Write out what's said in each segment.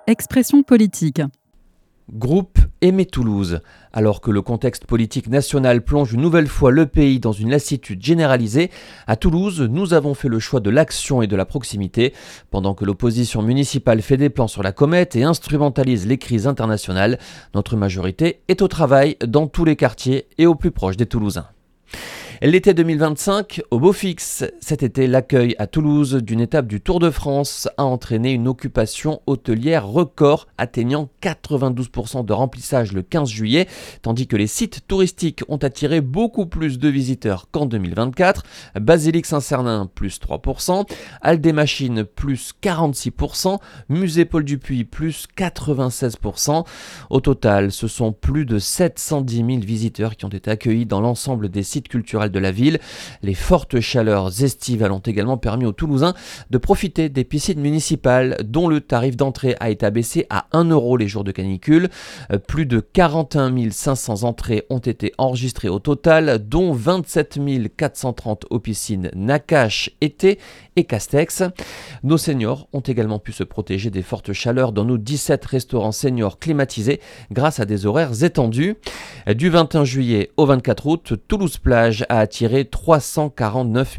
Expression politique. Groupe Aimé Toulouse. Alors que le contexte politique national plonge une nouvelle fois le pays dans une lassitude généralisée, à Toulouse, nous avons fait le choix de l'action et de la proximité. Pendant que l'opposition municipale fait des plans sur la comète et instrumentalise les crises internationales, notre majorité est au travail dans tous les quartiers et au plus proche des Toulousains. L'été 2025, au beau fixe. Cet été, l'accueil à Toulouse d'une étape du Tour de France a entraîné une occupation hôtelière record, atteignant 92% de remplissage le 15 juillet, tandis que les sites touristiques ont attiré beaucoup plus de visiteurs qu'en 2024. Basilique Saint-Cernin, plus 3%, Halles des Machines, plus 46%, Musée Paul Dupuy, plus 96%. Au total, ce sont plus de 710 000 visiteurs qui ont été accueillis dans l'ensemble des sites culturels de la ville. Les fortes chaleurs estivales ont également permis aux Toulousains de profiter des piscines municipales dont le tarif d'entrée a été abaissé à 1 € les jours de canicule. Plus de 41 500 entrées ont été enregistrées au total, dont 27 430 aux piscines Nakache, Été et Castex. Nos seniors ont également pu se protéger des fortes chaleurs dans nos 17 restaurants seniors climatisés grâce à des horaires étendus. Du 21 juillet au 24 août, Toulouse-Plage a attiré 349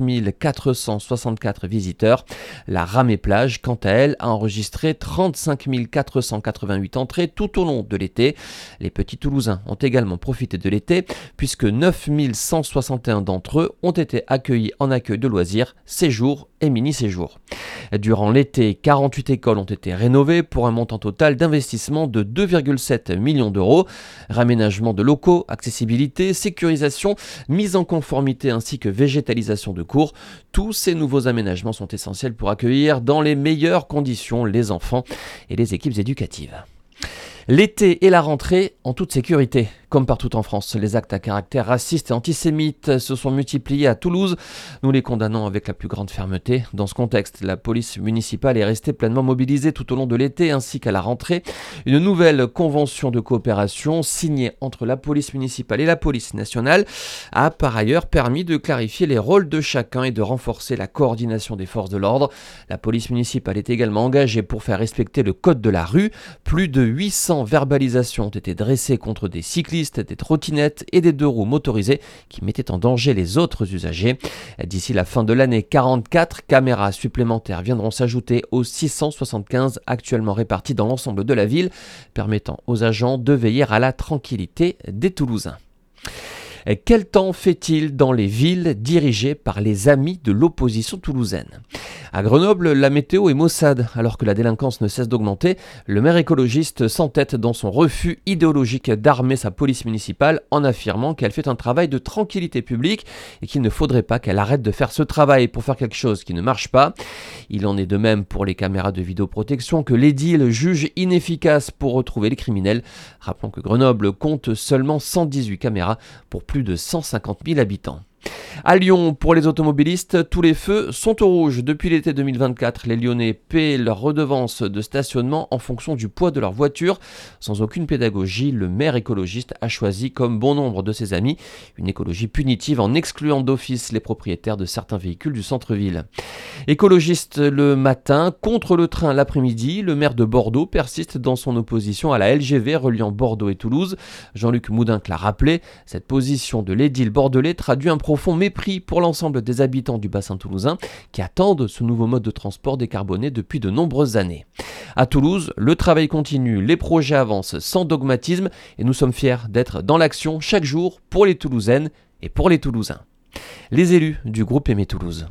464 visiteurs. La Ramée-Plage, quant à elle, a enregistré 35 488 entrées tout au long de l'été. Les petits Toulousains ont également profité de l'été puisque 9 161 d'entre eux ont été accueillis en accueil de loisirs, séjours et mini-séjours. Durant l'été, 48 écoles ont été rénovées pour un montant total d'investissement de 2,7 millions d'euros. Raménagement de locaux, accessibilité, sécurisation, mise en conformité ainsi que végétalisation de cours. Tous ces nouveaux aménagements sont essentiels pour accueillir dans les meilleures conditions les enfants et les équipes éducatives. L'été et la rentrée en toute sécurité. Comme partout en France, les actes à caractère raciste et antisémite se sont multipliés à Toulouse. Nous les condamnons avec la plus grande fermeté. Dans ce contexte, la police municipale est restée pleinement mobilisée tout au long de l'été ainsi qu'à la rentrée. Une nouvelle convention de coopération signée entre la police municipale et la police nationale a par ailleurs permis de clarifier les rôles de chacun et de renforcer la coordination des forces de l'ordre. La police municipale est également engagée pour faire respecter le code de la rue. Plus de 800 verbalisations ont été dressées contre des cyclistes, des trottinettes et des deux-roues motorisés qui mettaient en danger les autres usagers. D'ici la fin de l'année, 44 caméras supplémentaires viendront s'ajouter aux 675 actuellement réparties dans l'ensemble de la ville, permettant aux agents de veiller à la tranquillité des Toulousains. Quel temps fait-il dans les villes dirigées par les amis de l'opposition toulousaine ? À Grenoble, la météo est maussade. Alors que la délinquance ne cesse d'augmenter, le maire écologiste s'entête dans son refus idéologique d'armer sa police municipale en affirmant qu'elle fait un travail de tranquillité publique et qu'il ne faudrait pas qu'elle arrête de faire ce travail pour faire quelque chose qui ne marche pas. Il en est de même pour les caméras de vidéoprotection que l'édile juge inefficaces pour retrouver les criminels. Rappelons que Grenoble compte seulement 118 caméras pour plus de 150 000 habitants. À Lyon, pour les automobilistes, tous les feux sont au rouge. Depuis l'été 2024, les Lyonnais paient leur redevance de stationnement en fonction du poids de leur voiture. Sans aucune pédagogie, le maire écologiste a choisi, comme bon nombre de ses amis, une écologie punitive en excluant d'office les propriétaires de certains véhicules du centre-ville. Écologiste le matin, contre le train l'après-midi, le maire de Bordeaux persiste dans son opposition à la LGV reliant Bordeaux et Toulouse. Jean-Luc Moudinque l'a rappelé, cette position de l'édile bordelais traduit un profond mépris pour l'ensemble des habitants du bassin toulousain qui attendent ce nouveau mode de transport décarboné depuis de nombreuses années. À Toulouse, le travail continue, les projets avancent sans dogmatisme et nous sommes fiers d'être dans l'action chaque jour pour les Toulousaines et pour les Toulousains. Les élus du groupe Aimé Toulouse.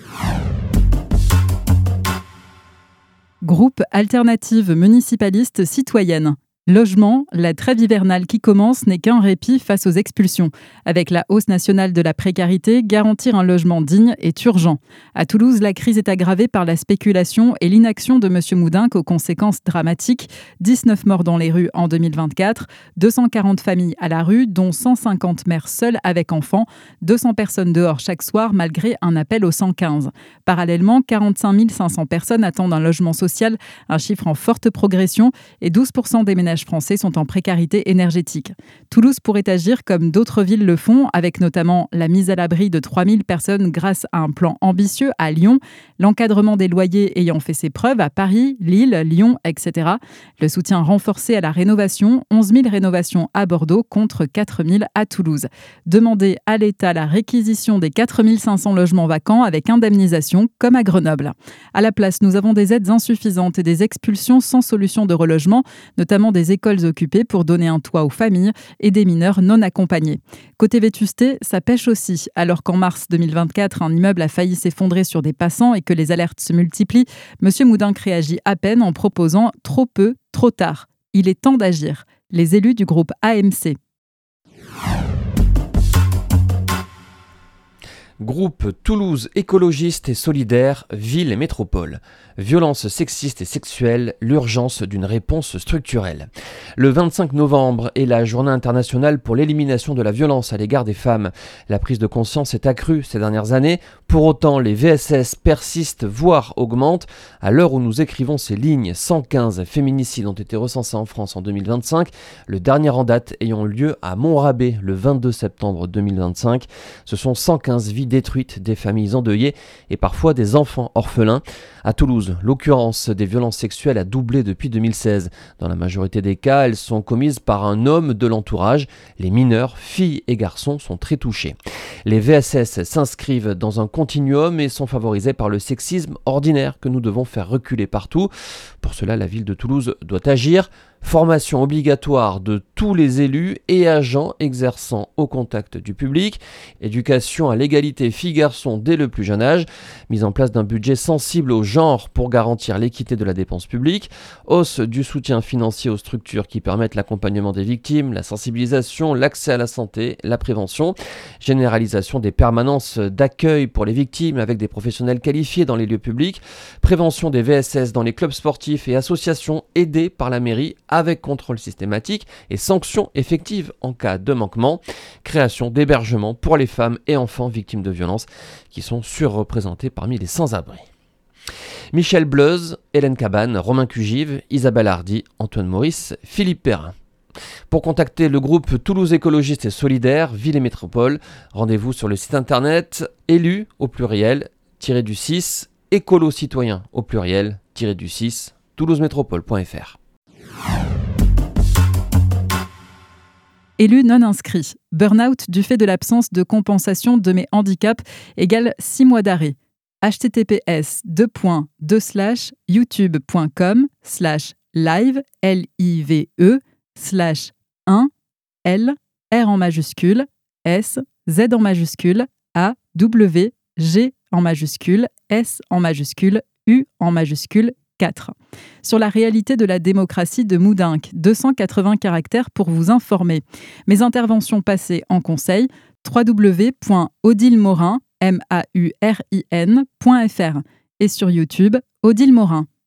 Groupe Alternative Municipaliste Citoyenne. Logement, la trêve hivernale qui commence n'est qu'un répit face aux expulsions. Avec la hausse nationale de la précarité, garantir un logement digne est urgent. À Toulouse, la crise est aggravée par la spéculation et l'inaction de M. Moudinque aux conséquences dramatiques. 19 morts dans les rues en 2024, 240 familles à la rue, dont 150 mères seules avec enfants, 200 personnes dehors chaque soir malgré un appel au 115. Parallèlement, 45 500 personnes attendent un logement social, un chiffre en forte progression, et 12% des ménages ménages français sont en précarité énergétique. Toulouse pourrait agir comme d'autres villes le font, avec notamment la mise à l'abri de 3000 personnes grâce à un plan ambitieux à Lyon, l'encadrement des loyers ayant fait ses preuves à Paris, Lille, Lyon, etc. Le soutien renforcé à la rénovation, 11 000 rénovations à Bordeaux contre 4 000 à Toulouse. Demander à l'État la réquisition des 4 500 logements vacants avec indemnisation, comme à Grenoble. À la place, nous avons des aides insuffisantes et des expulsions sans solution de relogement, notamment des écoles occupées pour donner un toit aux familles et des mineurs non accompagnés. Côté vétusté, ça pêche aussi. Alors qu'en mars 2024, un immeuble a failli s'effondrer sur des passants et que les alertes se multiplient, M. Moudenc réagit à peine en proposant « trop peu, trop tard ». Il est temps d'agir. Les élus du groupe AMC. Groupe Toulouse écologiste et solidaire, ville et métropole. Violences sexistes et sexuelles, l'urgence d'une réponse structurelle. Le 25 novembre est la journée internationale pour l'élimination de la violence à l'égard des femmes. La prise de conscience est accrue ces dernières années. Pour autant, les VSS persistent, voire augmentent. À l'heure où nous écrivons ces lignes, 115 féminicides ont été recensés en France en 2025. Le dernier en date ayant lieu à Montrabé le 22 septembre 2025. Ce sont 115 vies détruites, des familles endeuillées et parfois des enfants orphelins. À Toulouse, l'occurrence des violences sexuelles a doublé depuis 2016. Dans la majorité des cas, elles sont commises par un homme de l'entourage. Les mineurs, filles et garçons, sont très touchés. Les VSS s'inscrivent dans un continuum et sont favorisés par le sexisme ordinaire que nous devons faire reculer partout. Pour cela, la ville de Toulouse doit agir. Formation obligatoire de tous les élus et agents exerçant au contact du public, éducation à l'égalité filles-garçons dès le plus jeune âge, mise en place d'un budget sensible au genre pour garantir l'équité de la dépense publique, hausse du soutien financier aux structures qui permettent l'accompagnement des victimes, la sensibilisation, l'accès à la santé, la prévention, généralisation des permanences d'accueil pour les victimes avec des professionnels qualifiés dans les lieux publics, prévention des VSS dans les clubs sportifs et associations aidées par la mairie avec contrôle systématique et sanctions effectives en cas de manquement, création d'hébergements pour les femmes et enfants victimes de violences qui sont surreprésentés parmi les sans-abri. Michel Bleuze, Hélène Cabane, Romain Cugive, Isabelle Hardy, Antoine Maurice, Philippe Perrin. Pour contacter le groupe Toulouse écologiste et solidaire, ville et métropole, rendez-vous sur le site internet élu au pluriel -6 écolo-citoyen au pluriel -6 toulousemétropole.fr. Élu non inscrit. Burn-out du fait de l'absence de compensation de mes handicaps égale 6 mois d'arrêt. https://youtube.com/live LIVE/1 L R en majuscule S Z en majuscule A W G en majuscule S en majuscule U en majuscule 4. Sur la réalité de la démocratie de Moudenc, 280 caractères pour vous informer. Mes interventions passées en conseil, www.odilmorin.fr et sur YouTube, Odile Morin.